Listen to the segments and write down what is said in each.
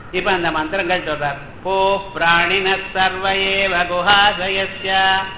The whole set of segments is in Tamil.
இப்ப அந்த மந்திரங்கள் சொல்றார். போ பிராணின சர்வ ஏவ குஹாசயஸ்ய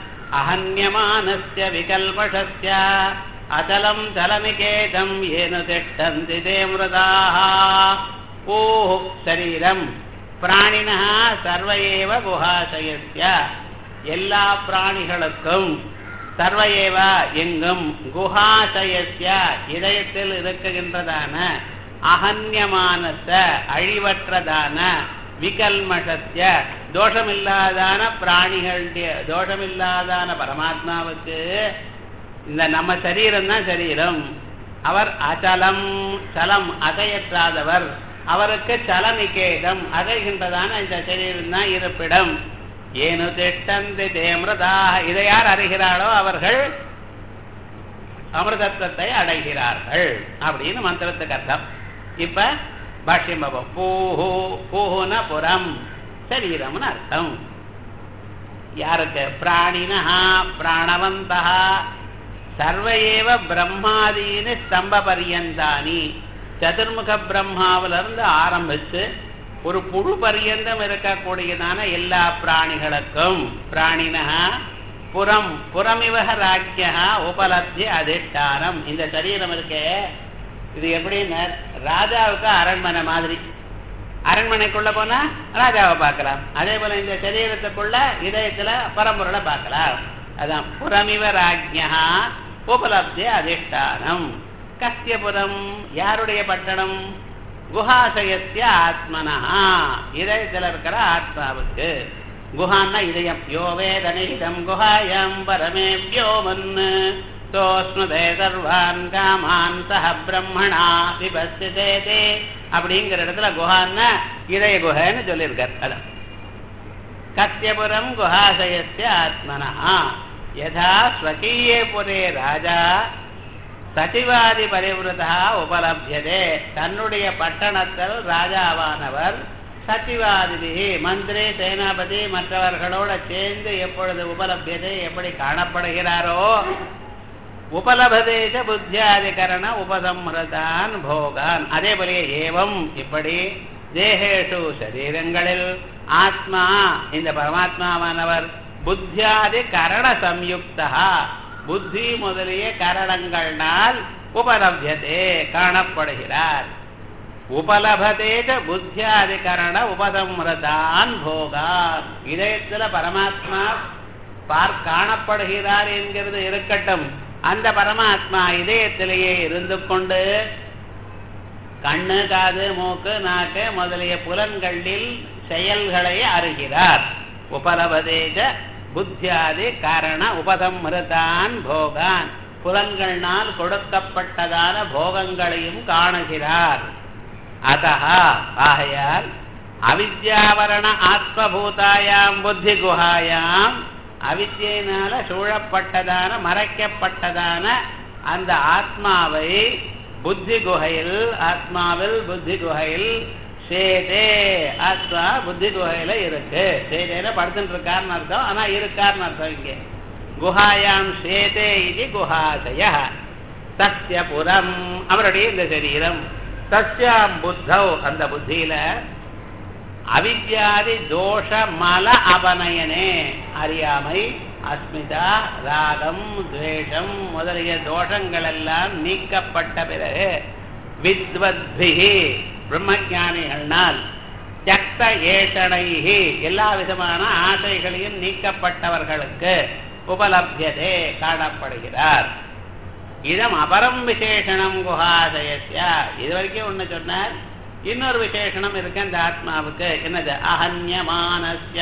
அஹன்யமானஸ்ய விகல்பஷஸ்ய அச்சலம் சலமிகேதம் ஏனு திஷ்டந்தி தே மிருதாஹ. ஓ சரீரம் பிராணினா சர்வ ஏவ குஹாசயஸ்ய எல்லா பிராணிகளுக்கும் சர்வ ஏவ எங்கும் குஹாசயஸ்ய இதயத்தில் இருக்குகின்றதான அஹன்யமானச அழிவற்றதான விகல்மஷஸ்ய தோஷமில்லாதான பிராணிகளுடைய தோஷமில்லாதான பரமாத்மாவுக்கு இந்த நம்ம சரீரம் தான் சரீரம். அவர் அச்சலம் சலம் அசையற்றாதவர். அவருக்கு சலநிகேதம் அசைகின்றதான இந்த சரீரம் தான் இருப்பிடம். ஏனு திஷ்டந்தி தே மிருதாக. இதை யார் அறிகிறாளோ அவர்கள் அமிர்தத்தை அடைகிறார்கள் அப்படின்னு மந்திரத்துக்கு அர்த்தம். இப்ப பாஷ்யம் பாபம். பூஹு பூஹுன புறம் சரீரம்னு அர்த்தம். யாருக்கு? பிராணினா பிராணவந்தா சர்வ ஏவ பிரம்மாதீனி ஸ்தம்ப பரியந்தானி. சதுர்முக பிரம்மாவிலிருந்து ஆரம்பிச்சு ஒரு புழு பரியந்தம் இருக்கக்கூடியதான எல்லா பிராணிகளுக்கும் பிராணினா புறம் புறமிவக ராஜ்யா உபலப்தி அதிஷ்டானம். இந்த சரீரம் இருக்கே இது எப்படின்னு ராஜாவுக்கு அரண்மனை மாதிரி. அரண்மனைக்குள்ள போனா ராஜாவை பார்க்கலாம். அதே போல இந்த சரீரத்துக்குள்ள இதயத்துல பரம்பொருளை பார்க்கலாம். அதான் புறமிவ ராஜ்யா உபலப்தி அதிஷ்டானம். கஸ்யபுரம் யாருடைய பட்டணம்? குஹாசயஸ்ய ஆத்மனஹா இதயத்தில் இருக்கிற ஆத்மாவுக்கு. குஹான்னா இதயம். யோவேதனிதம் குஹாயம் பரமே வியோமன் தோஸ்மதே சர்வான் காமான் சஹ பிரம்மணா விபஸ்திதே. அப்படிங்கிற இடத்துல குஹான்னா இதய குஹன்னு சொல்லியிருக்கார். அதான் கஸ்யபுரம் குஹாசயஸ்ய ஆத்மனஹா யதா ஸ்வகீயே புரே ராஜா சச்சிவாதி பரிவிரதா உபலப்யதே. தன்னுடைய பட்டணத்தில் ராஜாவானவர் சச்சிவாதி மந்திரி சேனாபதி மற்றவர்களோட சேர்ந்து எப்பொழுது உபலப்யதே எப்படி காணப்படுகிறாரோ உபலபதேச புத்தியாதிகரண உபசம்ஹதான் போகான். அதே போல ஏவம் இப்படி தேகேஷு சரீரங்களில் ஆத்மா இந்த பரமாத்மாவானவர் புத்தியாதி கரண சம்யுக்தா புத்தி முதலிய கரணங்களால் உபலப்யதே காணப்படுகிறார். உபலபதேஜ புத்தியாதிகரண உபசம்ஹதான் போகான். இதயத்துல பரமாத்மா காணப்படுகிறார் என்கிறது இருக்கட்டும். அந்த பரமாத்மா இதயத்திலேயே இருந்து கொண்டு கண்ணு காது மூக்கு நாக்கு முதலிய புலன்களில் செயல்களை அறிகிறார். உபலபதேஜ புத்தியாதி காரண உபசம்ஹதான் போகான். புலன்களால் கொடுக்கப்பட்டதான போகங்களையும் காணுகிறார். அதஹா ஆகையால் அவித்யாவரண ஆத்மபூதாயாம் புத்தி குஹாயாம் அவித்யினால சூழப்பட்டதான மறைக்கப்பட்டதான அந்த ஆத்மாவை புத்தி குகையில் ஆத்மாவில் புத்தி குகையில் சேதே ஆத்மா புத்தி குகையில இருக்கு. சேதேல படுத்துட்டு இருக்காருன்னு அர்த்தம். ஆனா இருக்காருன்னு அர்த்தம். இங்கே குஹாயாம் சேதே இது குஹாசய தஸ்ய புறம் அவருடைய இந்த சரீரம். தஸ்யாம் புத்தௌ அந்த புத்தியில அவித்யாதி தோஷ மல அபநயனே அறியாமை அஸ்மிதா ராகம் துவேஷம் முதலிய தோஷங்கள் எல்லாம் நீக்கப்பட்ட பிறகு வித்வத்பிஹி பிரம்மஞானிகளால் தியக்த ஏஷணைஹி எல்லா விதமான ஆசைகளையும் நீக்கப்பட்டவர்களுக்கு உபலப்யதே காணப்படுகிறார். இதம் அபரம் விசேஷணம் குஹாசயஸ்ய. இது வரைக்கும் ஒண்ணு சொன்னார். இன்னொரு விசேஷணம் இருக்கு அந்த ஆத்மாவுக்கு. என்னது? அஹன்யமானஸ்ய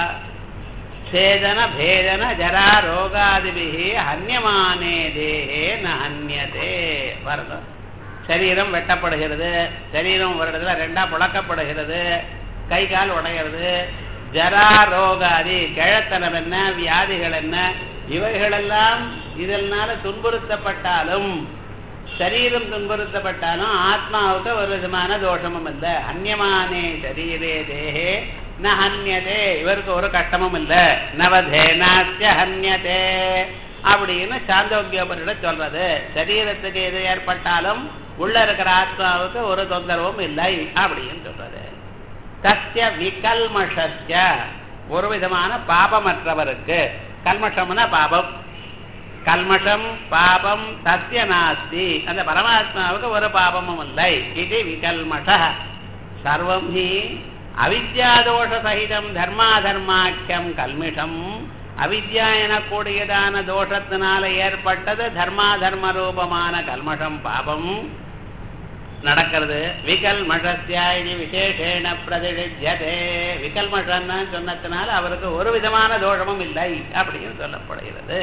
சேதன பேதன ஜரா ரோகாதிபிஹி ஹன்யமானே தேஹே ந ஹன்யதே. வருடம் சரீரம் வெட்டப்படுகிறது. சரீரம் ஒரு இடத்துல ரெண்டா புழக்கப்படுகிறது. கை கால் உடைகிறது. ஜரா ரோகாதி கிழத்தனம் என்ன வியாதிகள் என்ன இவைகளெல்லாம் இதனால துன்புறுத்தப்பட்டாலும் சரீரம் துன்புறுத்தப்பட்டாலும் ஆத்மாவுக்கு ஒரு விதமான தோஷமும் இல்லை. அந்நியமானே சரீரே தேஹே ந ஹன்யதே. இவருக்கு ஒரு கஷ்டமும் இல்லை. நவதேனாஸ்ய ஹன்யதே அப்படின்னு சாந்தோக்கியோபனிட சொல்றது. சரீரத்துக்கு எது ஏற்பட்டாலும் உள்ள இருக்கிற ஆத்மாவுக்கு ஒரு தொந்தரவும் இல்லை அப்படின்னு சொல்றது. தஸ்ய விகல்மஷஸ்ய ஒரு விதமான பாபமற்றவருக்கு, கல்மஷம்னா பாபம், கல்மஷம் பாபம் தஸ்ய நாஸ்தி, அந்த பரமாத்மாவுக்கு ஒரு பாபமும் இல்லை. இது விகல்மஷ. சர்வம் ஹி அவித்யாதோஷ சகிதம் தர்மாதர்மாக்கியம் கல்மிஷம். அவித்யா எனக்கூடியதான தோஷத்தினால ஏற்பட்டது தர்மாதர்ம ரூபமான கல்மஷம் பாபம் நடக்கிறது. விகல்மஷஸ்ய இது விசேஷேண பிரதிஷித்யதே. விகல்மஷன்னு சொன்னதுனால அவருக்கு ஒரு விதமான தோஷமும் இல்லை அப்படின்னு சொல்லப்படுகிறது.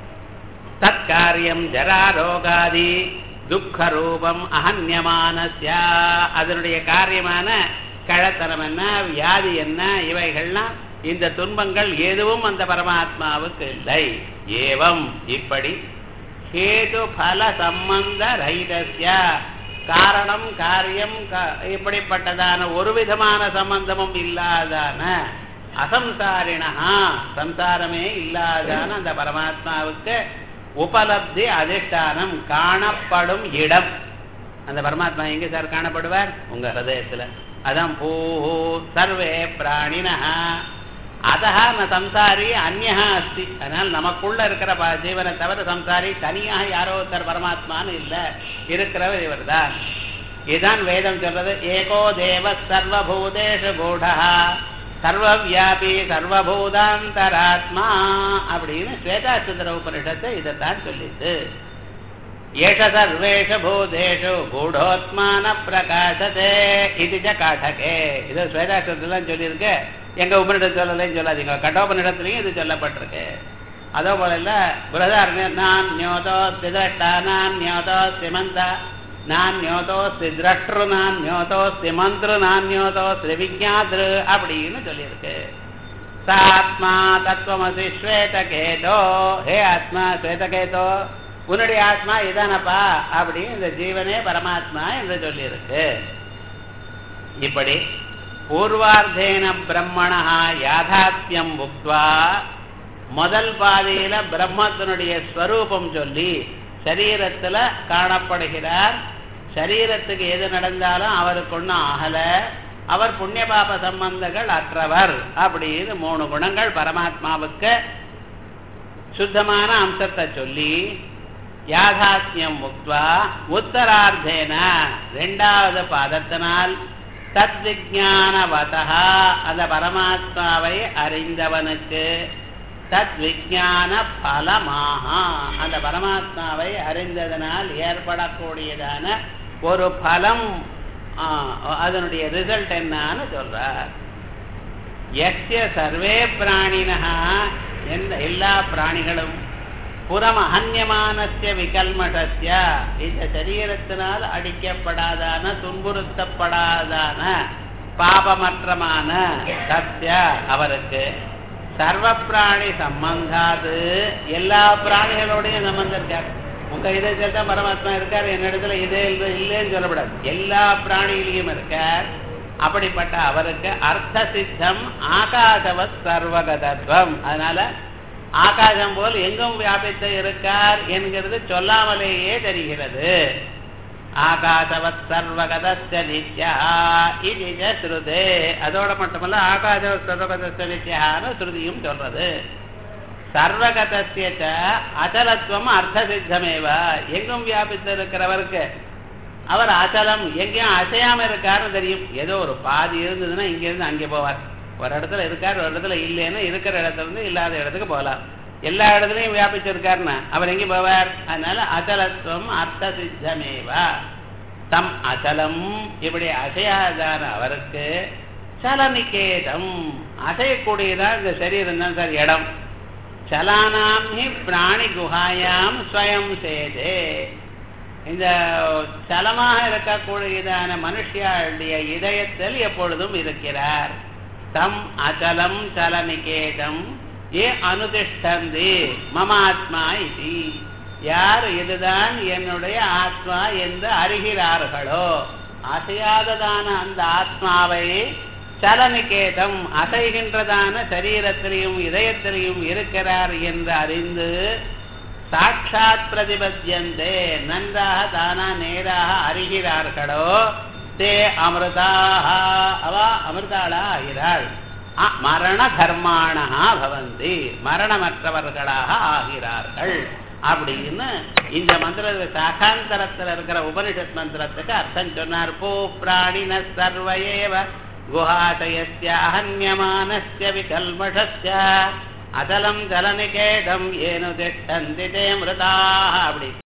தற்காரியம் ஜராரோகாதி துக்கரூபம் அஹன்யமானஸ்ய, அதனுடைய காரியமான கழத்தனம் என்ன, வியாதி என்ன, இவைகள்லாம் இந்த துன்பங்கள் எதுவும் அந்த பரமாத்மாவுக்கு இல்லை. ஏவம் இப்படி ஹேது பல சம்பந்த ரஹிதஸ்ய, காரணம் காரியம் இப்படிப்பட்டதான ஒரு விதமான சம்பந்தமும் இல்லாதான அசம்சாரிணா, சம்சாரமே இல்லாதான அந்த பரமாத்மாவுக்கு உபலப்தி அதிஷ்டானம், காணப்படும் இடம். அந்த பரமாத்மா எங்க சார் காணப்படுவார்? உங்க ஹதயத்துல. அதான் பூ சர்வே பிராணினா அதஹ ந சம்சாரி அந்யஹ அஸ்தி. அதனால் நமக்குள்ள இருக்கிற ஜீவனை தவிர சம்சாரி தனியாக யாரோ ஒருத்தர் பரமாத்மான்னு இல்லை, இருக்கிறவர் இவர் தான். இதுதான் வேதம் சொல்றது. ஏகோ தேவ சர்வபூதேஷு கூடா சர்வவியாபி சர்வபூதாந்தராத்மா அப்படின்னு ஸ்வேதாசுந்தர உபனிஷத்தை இதைத்தான் சொல்லிட்டு, ஏஷ சர்வேஷு பூதேஷு கூடோத்மான பிரகாசதே இது காட்டகே. இது ஸ்வேதாசுந்தரம் சொல்லியிருக்கு, எங்க உபனிடம் சொல்லலைன்னு சொல்லாதீங்க, கடோபனிடத்துலையும் இது சொல்லப்பட்டிருக்கு. அதோ போல இல்ல பிரதாரண நான் ஞோதோஸ்தி திரஷ்டா நான் ஞோதோஸ்தி மந்தா நான் ஞோதோஸ்தி திரஷ்டு நான் ஞோதோஸ்தி மந்திரு நான் ஞோதோஸ்தி விஜாத்ரு அப்படின்னு சொல்லியிருக்கு. சாத்மா தத்துவமசி ஸ்வேதகேதோ, ஹே ஆத்மா ஸ்வேதகேதோ உன்னுடைய ஆத்மா இதானப்பா அப்படின்னு இந்த ஜீவனே பரமாத்மா என்று சொல்லியிருக்கு. இப்படி பூர்வார்த்தேன பிரம்மணா யாதாத்யம் புக்வா, முதல் பாதையில பிரம்மத்தினுடைய ஸ்வரூபம் சொல்லி சரீரத்துல காணப்படுகிறார். சரீரத்துக்கு எது நடந்தாலும் அவருக்கு ஒன்றும் ஆகல, அவர் புண்ணிய பாப சம்பந்தங்கள் அற்றவர் அப்படின்னு 3 குணங்கள் பரமாத்மாவுக்கு சுத்தமான அம்சத்தை சொல்லி யாதாத்யம் முக்வா உத்தரார்த்தேன 2வது பாதத்தினால் தத் விஜானவதா, அந்த பரமாத்மாவை அறிந்தவனுக்கு தத் விஜான பலமாக, அந்த பரமாத்மாவை அறிந்ததனால் ஏற்படக்கூடியதான ஒரு பலம், அதனுடைய ரிசல்ட் என்னன்னு சொல்றார். யஸ்ய சர்வே பிராணினா, எல்லா பிராணிகளும் புறம் அஹன்யமானஸ்ய விகல்மஷஸ்ய, இந்த சரீரத்தினால் அடிக்கப்படாதான துன்புறுத்தப்படாதான பாபமற்றமான சத்ய அவருக்கு சர்வ பிராணி சம்பந்தாது, எல்லா பிராணிகளோடையும் சம்பந்தம் இருக்கார். உங்க இதயத்தில் தான் பரமாத்மா இருக்கார், என்னிடத்துல இதே இல்லைன்னு சொல்லப்படாது, எல்லா பிராணிகளையும் இருக்கார். அப்படிப்பட்ட அவருக்கு அர்த்த சித்தம் ஆகாசவத் சர்வகதத்துவம். அதனால ஆகாசம் போல் எங்கும் வியாபித்து இருக்கார் என்கிறது சொல்லாமலேயே தெரிகிறது. ஆகாசவத் சர்வகதஸ்ய நித்யா இது ஸ்ருதே. அதோட மட்டுமல்ல ஆகாசவத் சர்வகதஸ்ய நித்யான்னு ஸ்ருதியும் சொல்றது. சர்வகதஸ்ய அச்சலத்துவம் அர்த்த சித்தமேவ, எங்கும் வியாபித்து இருக்கிறவருக்கு அவர் அச்சலம், எங்கேயும் அசையாம இருக்காருன்னு தெரியும். ஏதோ ஒரு பாதி இருந்ததுன்னா இங்க இருந்து அங்கே போவார், ஒரு இடத்துல இருக்கார் ஒரு இடத்துல இல்லைன்னா இருக்கிற இடத்துல இருந்து இல்லாத இடத்துக்கு போகலாம். எல்லா இடத்துலையும் வியாபிச்சிருக்காருன்னா அவர் எங்கே போவார்? அதனால அச்சலத்துவம் அர்த்த சித்தமேவா தம் அச்சலம். இப்படி அசையாதான அவருக்கு சலநிகேதம், அசையக்கூடியதான் இந்த சரீரம் தான் சார் இடம். சலானாம் ஹி பிராணி குஹாயாம் ஸ்வயம் சேதே, இந்த சலமாக இருக்கக்கூடியதான மனுஷியாளுடைய இதயத்தில் எப்பொழுதும் இருக்கிறார். தம் அச்சலம் சலநிகேதம் ஏ அனுதிஷ்டந்தி மமாத்மா இது, யார் இதுதான் என்னுடைய ஆத்மா என்று அறிகிறார்களோ, அசையாததான அந்த ஆத்மாவை சலநிகேதம் அசைகின்றதான சரீரத்திலையும் இதயத்திலையும் இருக்கிறார் என்று அறிந்து சாட்சாத் பிரதிபத்தியந்தே, நன்றாக தானா நேராக அறிகிறார்களோ, தே அமிர்தாக அவ அமிர்தாளா ஆகிறாள். மரண கர்மாணா பவந்தி மரணமற்றவர்களாக ஆகிறார்கள் அப்படின்னு இந்த மந்திர சாகாந்தரத்தில் இருக்கிற உபனிஷத் மந்திரத்துக்கு அர்த்தம் சொன்னார். பூ பிராணின சர்வயேவ குஹாசயஸ்ய அஹன்யமானஸ்ய விகல்மஷஸ்ய அதலம் ஜலநிகேதம் ஏனு திஷ்டந்தி தே மிருதாக அப்படி